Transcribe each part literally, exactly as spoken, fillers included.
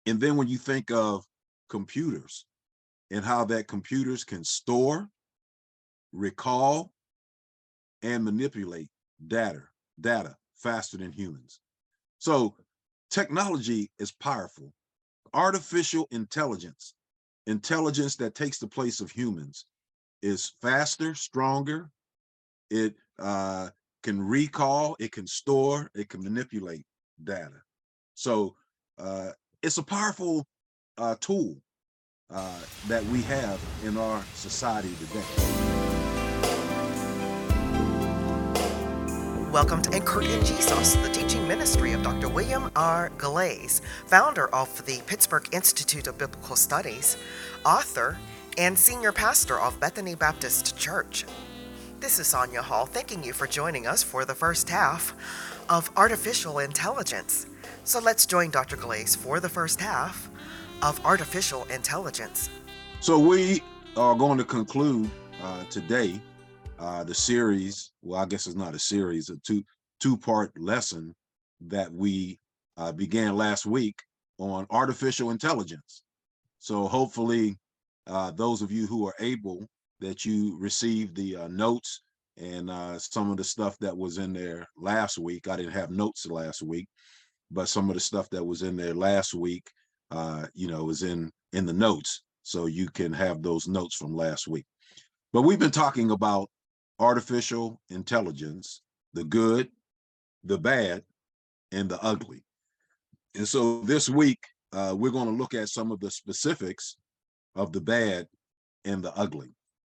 And then when you think of computers and how that computers can store, recall, and manipulate data, data faster than humans. So technology is powerful. Artificial intelligence, intelligence that takes the place of humans, is faster, stronger. It uh, can recall, it can store, it can manipulate data. So uh, it's a powerful uh, tool uh, that we have in our society today. Welcome to Encouraging Jesus, the teaching ministry of Doctor William R. Galais, founder of the Pittsburgh Institute of Biblical Studies, author, and senior pastor of Bethany Baptist Church. This is Sonia Hall, thanking you for joining us for the first half of Artificial Intelligence. So let's join Doctor Galais for the first half of Artificial Intelligence. So we are going to conclude uh, today uh, the series. Well, I guess it's not a series, a two two part lesson that we uh, began last week on artificial intelligence. So hopefully, uh, those of you who are able, that you received the uh, notes and uh, some of the stuff that was in there last week. I didn't have notes last week, but some of the stuff that was in there last week, uh, you know, is in in the notes, so you can have those notes from last week. But we've been talking about artificial intelligence, the good, the bad, and the ugly. And so this week, uh, we're going to look at some of the specifics of the bad and the ugly.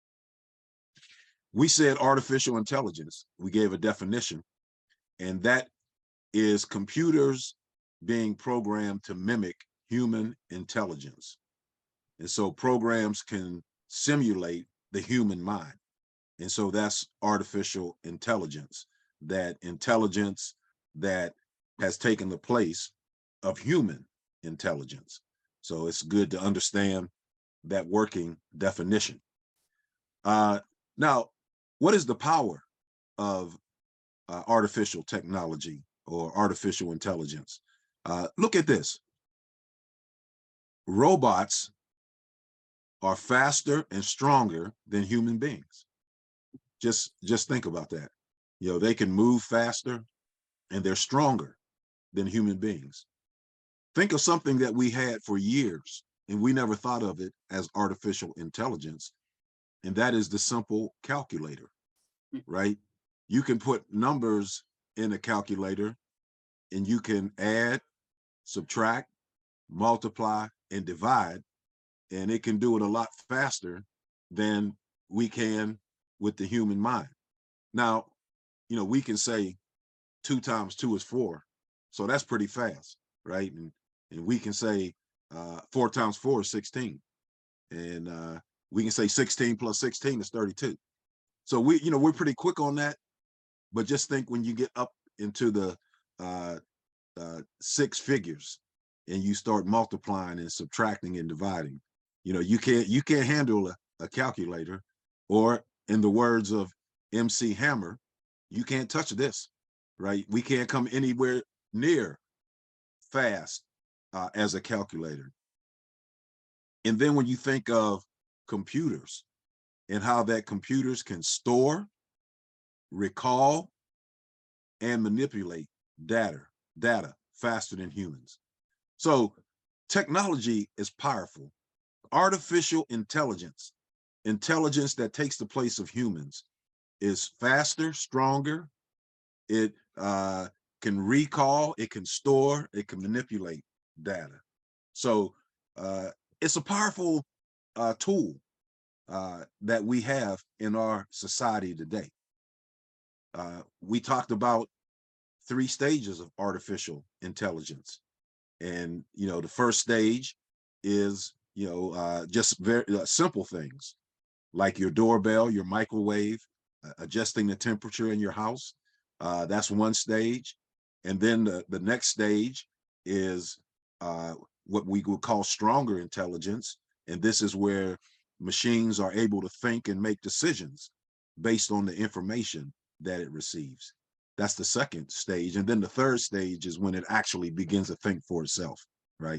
We said artificial intelligence, we gave a definition, and that is computers being programmed to mimic human intelligence. And so programs can simulate the human mind. And so that's artificial intelligence, that intelligence that has taken the place of human intelligence. So it's good to understand that working definition. Uh, now, what is the power of uh, artificial technology or artificial intelligence? Uh, look at this. Robots are faster and stronger than human beings. Just, just think about that. You know, they can move faster and they're stronger than human beings. Think of something that we had for years and we never thought of it as artificial intelligence, and that is the simple calculator, right? You can put numbers in a calculator and you can add, subtract, multiply, and divide, and it can do it a lot faster than we can with the human mind. Now, you know, we can say two times two is four, so that's pretty fast, right? And and we can say uh, four times four is sixteen, and uh, we can say sixteen plus sixteen is thirty-two. So we, you know, we're pretty quick on that. But just think when you get up into the uh, uh, six figures and you start multiplying and subtracting and dividing, you know, you can't you can't handle a, a calculator, or in the words of M C Hammer, you can't touch this, right? We can't come anywhere near fast uh, as a calculator. And then when you think of computers and how that computers can store, recall, and manipulate data, data faster than humans. So technology is powerful. Artificial intelligence, intelligence that takes the place of humans, is faster, stronger. It uh, can recall, it can store, it can manipulate data. So uh, it's a powerful uh, tool uh, that we have in our society today. Uh, we talked about three stages of artificial intelligence. And, you know, the first stage is, you know, uh, just very uh, simple things like your doorbell, your microwave, uh, adjusting the temperature in your house. Uh, that's one stage. And then the, the next stage is uh, what we would call stronger intelligence. And this is where machines are able to think and make decisions based on the information that it receives. That's the second stage. And then the third stage is when it actually begins to think for itself, right?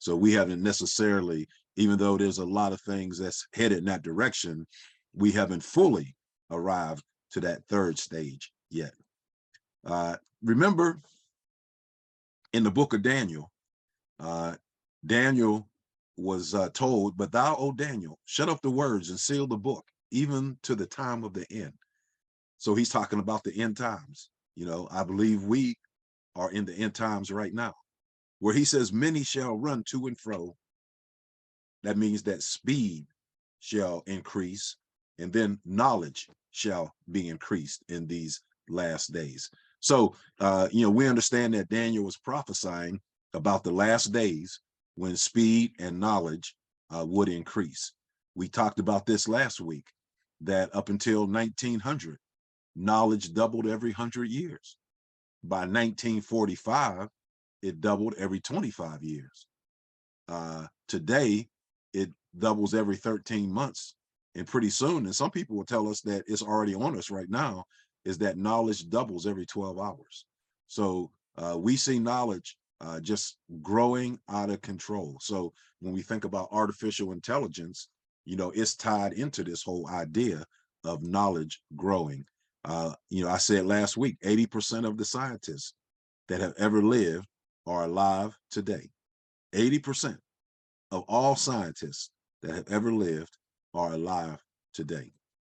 So we haven't necessarily, even though there's a lot of things that's headed in that direction, we haven't fully arrived to that third stage yet. Uh, remember in the book of Daniel, uh, Daniel was uh, told, but thou, O Daniel, shut up the words and seal the book, even to the time of the end. So he's talking about the end times. You know, I believe we are in the end times right now, where he says, many shall run to and fro. That means that speed shall increase, and then knowledge shall be increased in these last days. So, uh, you know, we understand that Daniel was prophesying about the last days when speed and knowledge uh, would increase. We talked about this last week, that up until nineteen hundred, knowledge doubled every hundred years. By nineteen forty-five, it doubled every twenty-five years. Uh, today, it doubles every thirteen months. And pretty soon, and some people will tell us that it's already on us right now, is that knowledge doubles every twelve hours. So uh, we see knowledge uh, just growing out of control. So when we think about artificial intelligence, you know, it's tied into this whole idea of knowledge growing. Uh, you know, I said last week, eighty percent of the scientists that have ever lived are alive today. eighty percent of all scientists that have ever lived are alive today.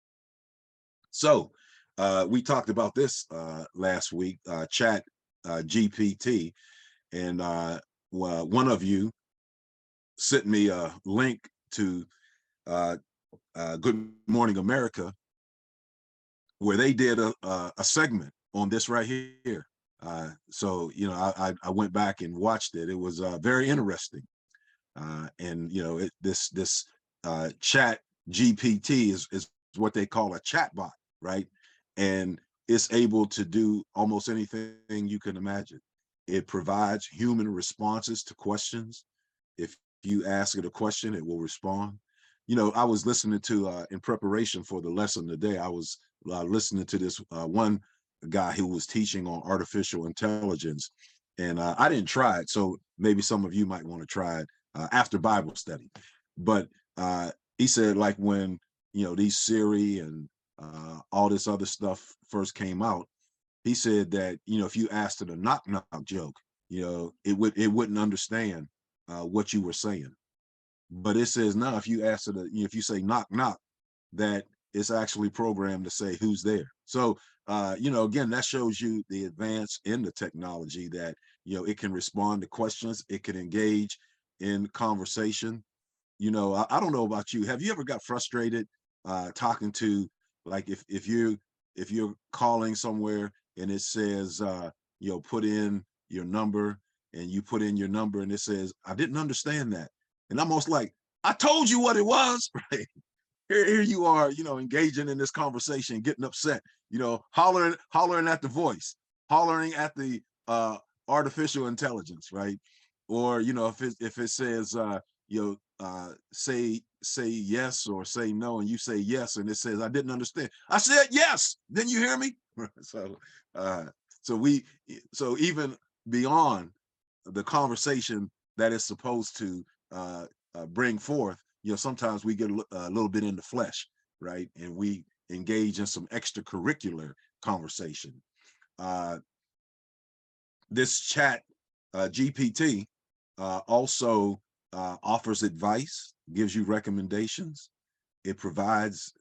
So uh, we talked about this uh, last week, uh, Chat uh, G P T, and uh, well, one of you sent me a link to uh, uh, Good Morning America, where they did a, a, a segment on this right here. Uh, so, you know, I, I went back and watched it. It was uh, very interesting. Uh, and, you know, it, this this uh, Chat G P T is, is what they call a chat bot, right? And it's able to do almost anything you can imagine. It provides human responses to questions. If you ask it a question, it will respond. You know, I was listening to, uh, in preparation for the lesson today, I was uh, listening to this uh, one guy who was teaching on artificial intelligence. And uh, I didn't try it. So maybe some of you might want to try it uh, after Bible study. But uh, he said, like, when, you know, these Siri and uh, all this other stuff first came out, he said that, you know, if you asked it a knock knock joke, you know, it would it wouldn't understand uh, what you were saying. But it says now, if you ask it, a, if you say knock knock, that it's actually programmed to say who's there. So, uh, you know, again, that shows you the advance in the technology, that, you know, it can respond to questions, it can engage in conversation. You know, I, I don't know about you. Have you ever got frustrated uh, talking to, like, if if you if you're calling somewhere and it says, uh, you know, put in your number, and you put in your number and it says, I didn't understand that. And I'm almost like, I told you what it was, right? Here, here you are, you know, engaging in this conversation, getting upset, you know, hollering, hollering at the voice, hollering at the uh, artificial intelligence, right? Or, you know, if it if it says, uh, you know, uh, say say yes or say no, and you say yes, and it says, I didn't understand. I said yes. Didn't you hear me? so, uh, so we, so even beyond the conversation that is supposed to uh, uh, bring forth, you know, sometimes we get a, a little bit in the flesh, right? And we engage in some extracurricular conversation. Uh, this chat uh, G P T uh, also uh, offers advice, gives you recommendations. It provides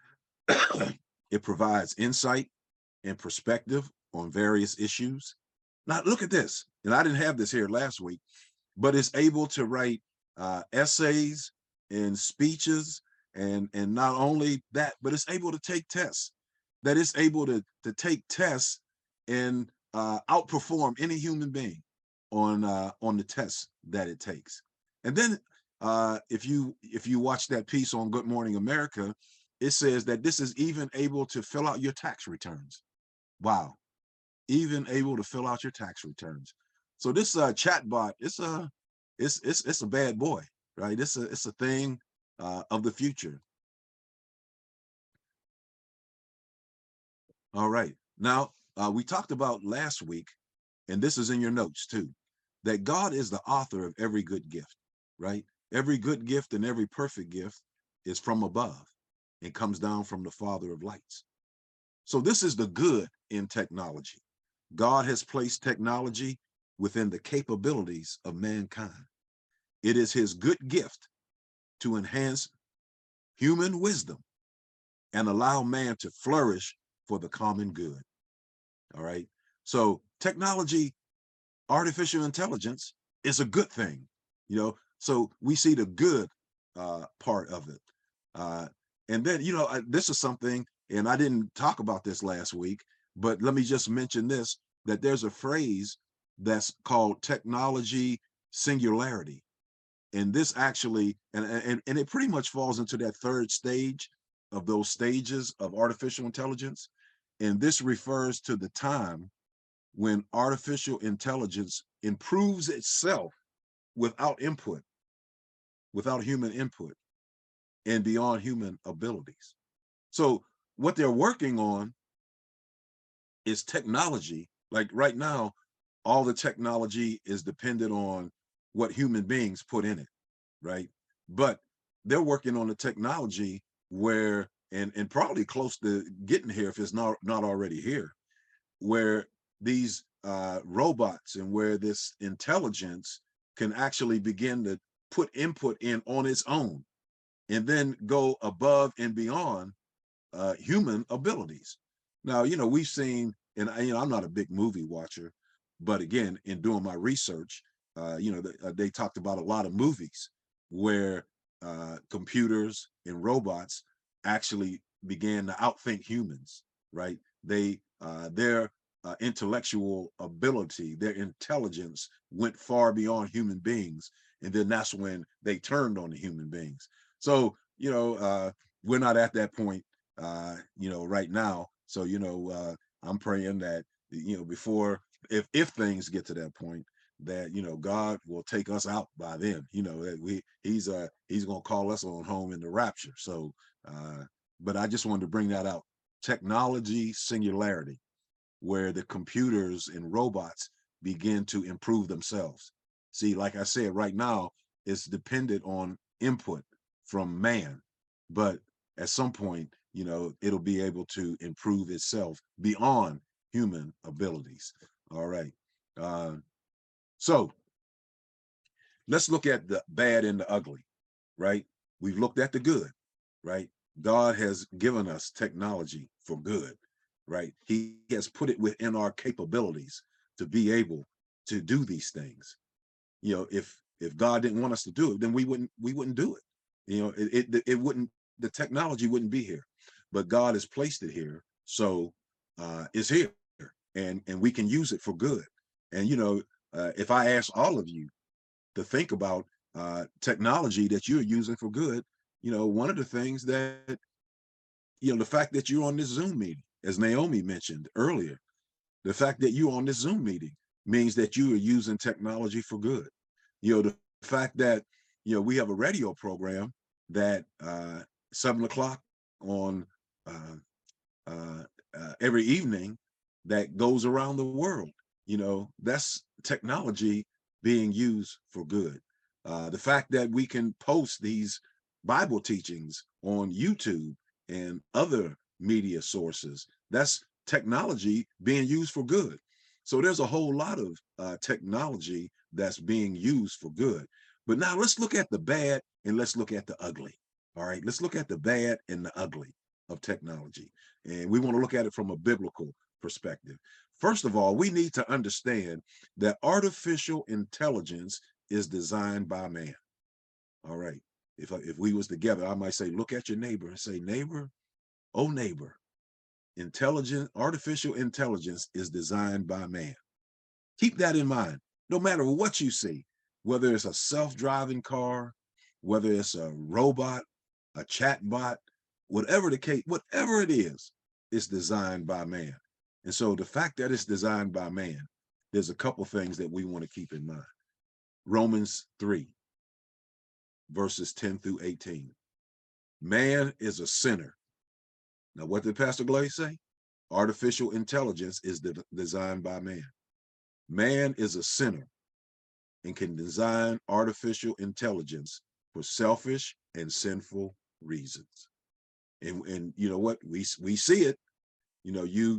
it provides insight and perspective on various issues. Now look at this, and I didn't have this here last week, but it's able to write uh, essays and speeches, and and not only that, but it's able to take tests. That it's able to to take tests and uh, outperform any human being on uh, on the tests that it takes. And then uh, if you if you watch that piece on Good Morning America, it says that this is even able to fill out your tax returns. Wow, even able to fill out your tax returns. So this uh, chatbot, it's a, it's it's it's a bad boy, right? It's a it's a thing uh, of the future. All right, now uh, we talked about last week, and this is in your notes too. that God is the author of every good gift, right? Every good gift and every perfect gift is from above and comes down from the Father of lights. So this is the good in technology. God has placed technology within the capabilities of mankind. It is his good gift to enhance human wisdom and allow man to flourish for the common good. All right. So technology, artificial intelligence is a good thing, you know. So we see the good uh, part of it. Uh, and then, you know, I, this is something, and I didn't talk about this last week, but let me just mention this, that there's a phrase that's called technology singularity. And this actually, and, and, and it pretty much falls into that third stage of those stages of artificial intelligence. And this refers to the time when artificial intelligence improves itself without input, without human input, and beyond human abilities. So what they're working on is technology. Like right now, all the technology is dependent on what human beings put in it, right? But they're working on the technology where, and, and probably close to getting here if it's not, not already here, where these uh, robots and where this intelligence can actually begin to put input in on its own and then go above and beyond uh, human abilities. Now, you know, we've seen, and I, you know, I'm not a big movie watcher, but again, in doing my research, uh, you know, they, uh, they talked about a lot of movies where uh, computers and robots actually began to outthink humans, right? They, uh, their uh, intellectual ability, their intelligence went far beyond human beings. And then that's when they turned on the human beings. So, you know, uh, we're not at that point uh you know right now. So you know uh I'm praying that, you know, before, if if things get to that point, that, you know, God will take us out by then, you know, that we he's uh he's gonna call us on home in the rapture. So uh but I just wanted to bring that out. Technology singularity, where the computers and robots begin to improve themselves. See, like I said, right now it's dependent on input from man, but at some point, you know, it'll be able to improve itself beyond human abilities. All right. Uh, so let's look at the bad and the ugly, right? We've looked at the good, right? God has given us technology for good, right? He has put it within our capabilities to be able to do these things. You know, if if God didn't want us to do it, then we wouldn't we wouldn't do it. You know, it it, it wouldn't, the technology wouldn't be here, but God has placed it here, so uh, it's here, and and we can use it for good. And you know, uh, if I ask all of you to think about uh, technology that you're using for good, you know, one of the things that, you know, the fact that you're on this Zoom meeting, as Naomi mentioned earlier, the fact that you're on this Zoom meeting means that you are using technology for good. You know, the fact that, you know, we have a radio program that uh, seven o'clock on uh, uh, uh, every evening that goes around the world, you know, that's technology being used for good. Uh, the fact that we can post these Bible teachings on YouTube and other media sources, that's technology being used for good. So there's a whole lot of uh, technology that's being used for good. But now let's look at the bad and let's look at the ugly. All right, let's look at the bad and the ugly of technology. And we want to look at it from a biblical perspective. First of all, we need to understand that artificial intelligence is designed by man. All right. If, if we was together, I might say, look at your neighbor and say, neighbor, oh neighbor, intelligent, artificial intelligence is designed by man. Keep that in mind. No matter what you see, whether it's a self-driving car, whether it's a robot, a chat bot, whatever the case, whatever it is, it's designed by man. And so the fact that it's designed by man, there's a couple things that we want to keep in mind. Romans three, verses ten through eighteen. Man is a sinner. Now, what did Pastor Glaze say? Artificial intelligence is de designed by man. Man is a sinner and can design artificial intelligence for selfish and sinful reasons. And, and you know what? We, we see it. You know, you,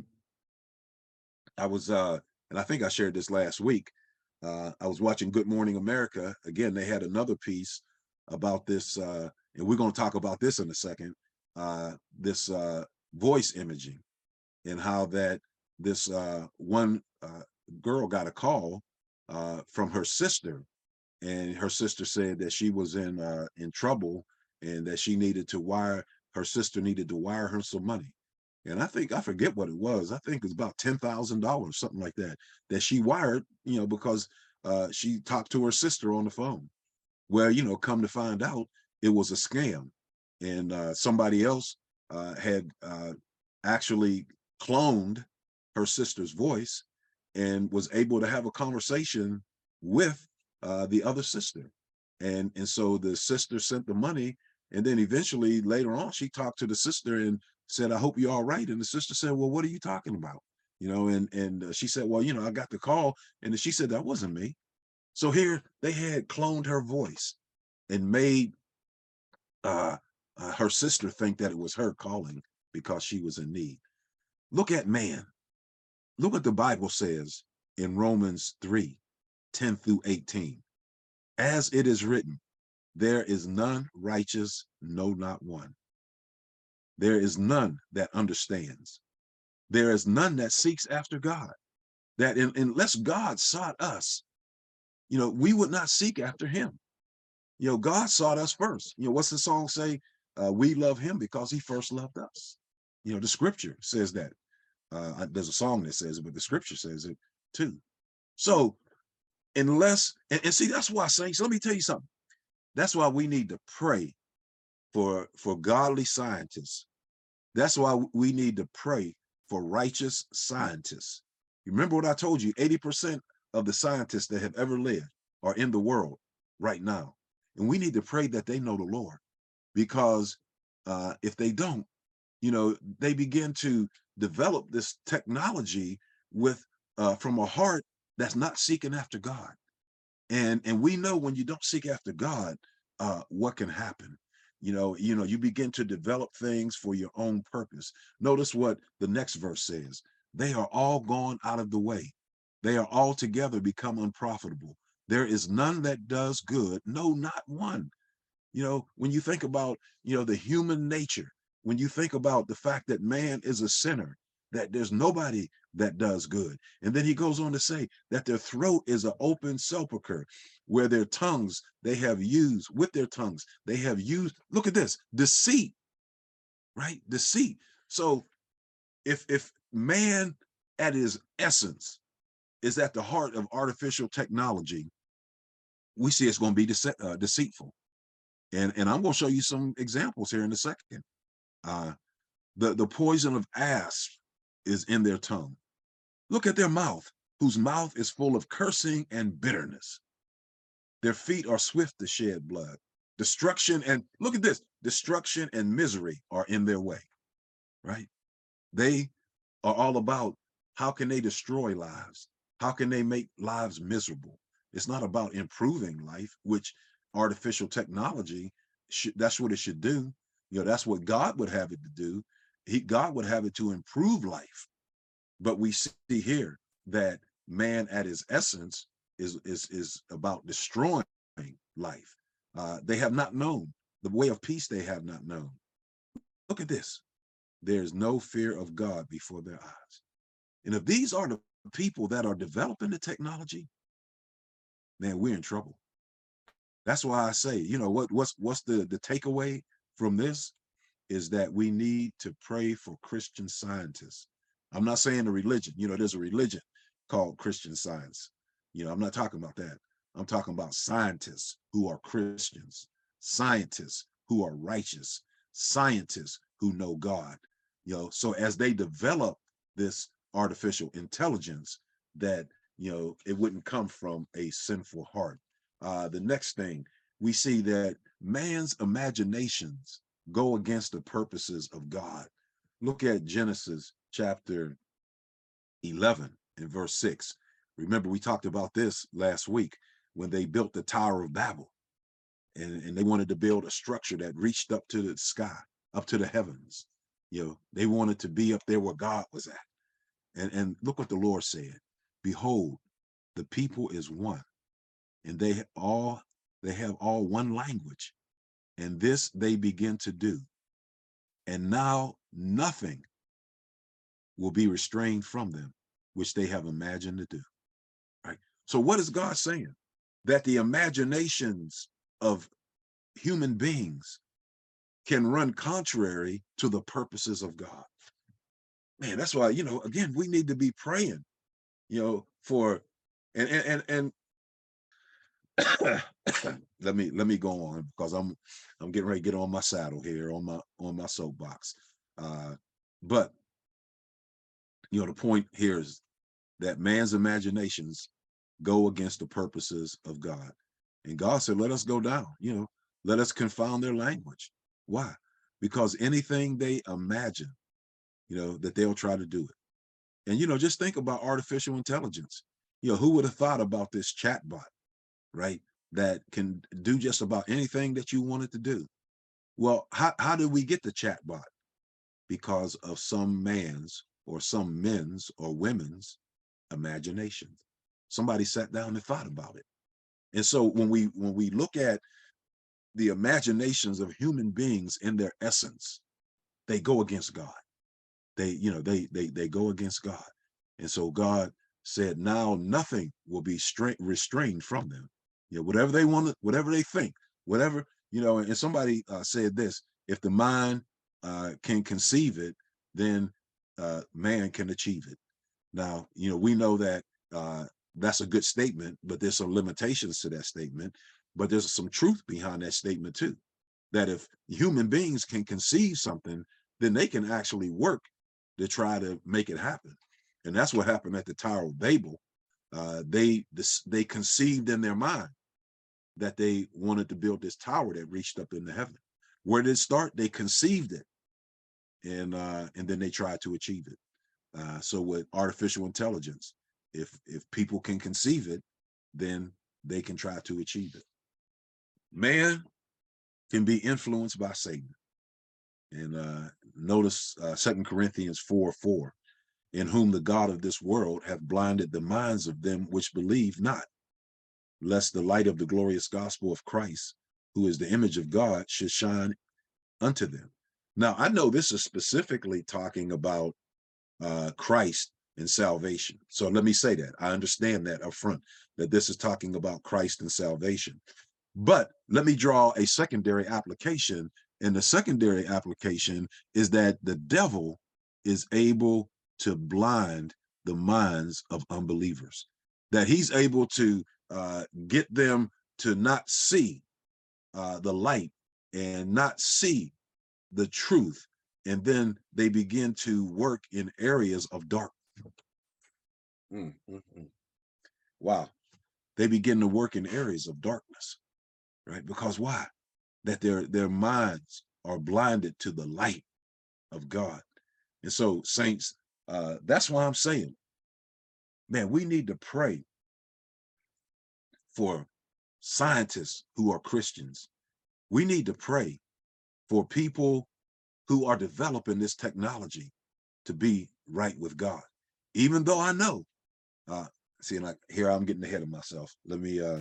I was, uh, and I think I shared this last week. Uh, I was watching Good Morning America. Again, they had another piece about this, uh, and we're going to talk about this in a second, uh, this uh, voice imaging, and how that this uh, one uh, girl got a call uh, from her sister, and her sister said that she was in uh, in trouble, and that she needed to wire, her sister needed to wire her some money. And I think, I forget what it was. I think it's about ten thousand dollars, something like that, that she wired, you know, because uh, she talked to her sister on the phone. Well, you know, come to find out, it was a scam. And uh, somebody else uh, had uh, actually cloned her sister's voice and was able to have a conversation with uh, the other sister. And, and so the sister sent the money. And then eventually later on, she talked to the sister and said, I hope you're all right. And the sister said, well, what are you talking about? You know, and, and uh, she said, well, you know, I got the call. And she said, that wasn't me. So here they had cloned her voice and made uh, uh, her sister think that it was her calling because she was in need. Look at man. Look what the Bible says in Romans three, ten through eighteen. As it is written, there is none righteous, no, not one. There is none that understands. There is none that seeks after God. That in, unless God sought us, you know, we would not seek after him. You know, God sought us first. You know, what's the song say? Uh, we love him because he first loved us. You know, the scripture says that. Uh, there's a song that says it, but the scripture says it too. So unless, and, and see, that's why, saints, let me tell you something. That's why we need to pray for, for godly scientists. That's why we need to pray for righteous scientists. You remember what I told you, eighty percent of the scientists that have ever lived are in the world right now. And we need to pray that they know the Lord, because uh, if they don't, you know, they begin to develop this technology with uh, from a heart that's not seeking after God. And, and we know when you don't seek after God, uh, what can happen. You know, you know, you begin to develop things for your own purpose. Notice what the next verse says. They are all gone out of the way. They are all together become unprofitable. There is none that does good. No, not one. You know, when you think about, you know, the human nature, when you think about the fact that man is a sinner, that there's nobody that does good. And then he goes on to say that their throat is an open sepulcher, where their tongues, they have used, with their tongues, they have used, look at this, deceit, right? Deceit. So if, if man at his essence is at the heart of artificial technology, we see it's going to be dece uh, deceitful. And, and I'm going to show you some examples here in a second. Uh, the, the poison of asp is in their tongue. Look at their mouth, whose mouth is full of cursing and bitterness. Their feet are swift to shed blood. Destruction and, look at this, destruction and misery are in their way, right? They are all about how can they destroy lives? How can they make lives miserable? It's not about improving life, which artificial technology, should, that's what it should do. You know, that's what God would have it to do. He, God would have it to improve life. But we see here that man at his essence is, is, is about destroying life. Uh, they have not known the way of peace. They have not known. Look at this. There's no fear of God before their eyes. And if these are the people that are developing the technology, man, we're in trouble. That's why I say, you know, what what's what's the the takeaway from this is that we need to pray for Christian scientists. I'm not saying a religion. You know, there's a religion called Christian Science. You know, I'm not talking about that. I'm talking about scientists who are Christians, scientists who are righteous, scientists who know God. You know, so as they develop this artificial intelligence, that, you know, it wouldn't come from a sinful heart. Uh, the next thing, we see that man's imaginations go against the purposes of God. Look at Genesis chapter eleven and verse six. Remember, we talked about this last week. when they built the Tower of Babel, and, and they wanted to build a structure that reached up to the sky, up to the heavens. You know, they wanted to be up there where God was at. And, and look what the Lord said. Behold, the people is one, and they all they have all one language, and this they begin to do. And now nothing will be restrained from them, which they have imagined to do. Right? So what is God saying? That the imaginations of human beings can run contrary to the purposes of God. Man, that's why, you know, again, we need to be praying, you know, for, and, and, and, and let me, let me go on, because I'm, I'm getting ready to get on my saddle here, on my, on my soapbox. Uh, but, you know, the point here is that man's imaginations go against the purposes of God. And God said, let us go down, you know, let us confound their language. Why? Because anything they imagine, you know, that they'll try to do it. And, you know, just think about artificial intelligence. You know, who would have thought about this chatbot, right? That can do just about anything that you want it to do. Well, how, how did we get the chatbot? Because of some man's or some men's or women's imagination. Somebody sat down and thought about it. And so when we when we look at the imaginations of human beings in their essence, they go against God. They, you know, they they they go against God. And so God said, now nothing will be restrained from them. You know, whatever they want to, whatever they think, whatever, you know, and somebody uh, said this, if the mind uh, can conceive it, then uh, man can achieve it. Now, you know, we know that uh, that's a good statement, but there's some limitations to that statement. But there's some truth behind that statement too, that if human beings can conceive something, then they can actually work to try to make it happen. And that's what happened at the Tower of Babel. Uh, they this, they conceived in their mind that they wanted to build this tower that reached up into heaven. Where did it start? They conceived it, and uh, and then they tried to achieve it. Uh, so with artificial intelligence, if if people can conceive it, then they can try to achieve it. Man can be influenced by Satan. And uh, notice uh, Second Corinthians four four, in whom the God of this world hath blinded the minds of them which believe not, lest the light of the glorious gospel of Christ, who is the image of God, should shine unto them. Now, I know this is specifically talking about uh, Christ and salvation. So let me say that. I understand that up front, that this is talking about Christ and salvation. But let me draw a secondary application. And the secondary application is that the devil is able to blind the minds of unbelievers, that he's able to uh, get them to not see uh, the light and not see the truth. And then they begin to work in areas of darkness. Mm, mm, mm. Wow. They begin to work in areas of darkness, right? Because why? That their, their minds are blinded to the light of God. And so, saints, uh, that's why I'm saying, man, we need to pray for scientists who are Christians. We need to pray for people who are developing this technology to be right with God. Even though I know, uh, see, like here I'm getting ahead of myself. Let me, uh,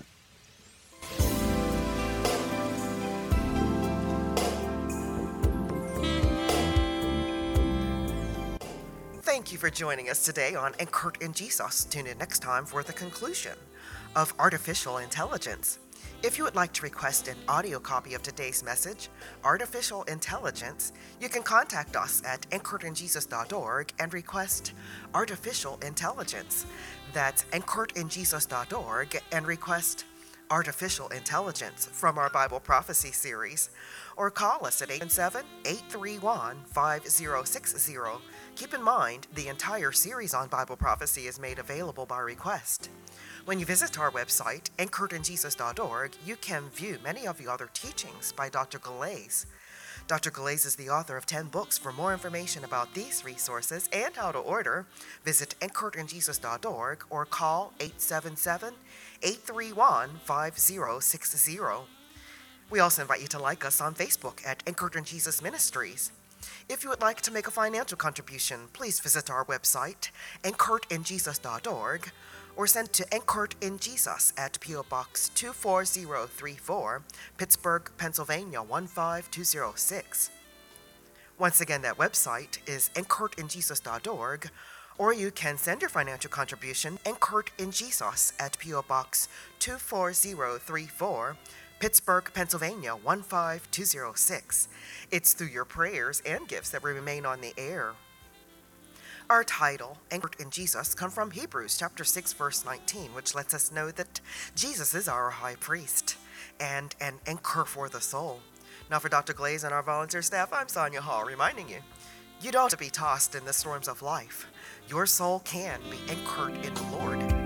Thank you for joining us today on And Kurt and Jesus. Tune in next time for the conclusion of artificial intelligence. If you would like to request an audio copy of today's message, Artificial Intelligence, you can contact us at anchored in jesus dot org and request Artificial Intelligence. That's anchored in jesus dot org and request Artificial Intelligence from our Bible Prophecy series, or call us at eight seven, eight three one, five zero six zero. Keep in mind, the entire series on Bible prophecy is made available by request. When you visit our website, anchored in jesus dot org, you can view many of the other teachings by Doctor Galais. Doctor Glaze is the author of ten books. For more information about these resources and how to order, visit anchored in jesus dot org or call eight seven seven, eight three one, five zero six zero. We also invite you to like us on Facebook at Anchored in Jesus Ministries. If you would like to make a financial contribution, please visit our website, anchored in jesus dot org, or send to Anchored in Jesus at P O Box two four zero three four, Pittsburgh, Pennsylvania one five two zero six. Once again, that website is anchored in jesus dot org, or you can send your financial contribution Anchored in Jesus at P O Box two four zero three four, Pittsburgh, Pennsylvania one five two zero six. It's through your prayers and gifts that we remain on the air. Our title, Anchored in Jesus, comes from Hebrews chapter six, verse nineteen, which lets us know that Jesus is our high priest and an anchor for the soul. Now for Doctor Glaze and our volunteer staff, I'm Sonia Hall, reminding you, you don't have to be tossed in the storms of life. Your soul can be anchored in the Lord.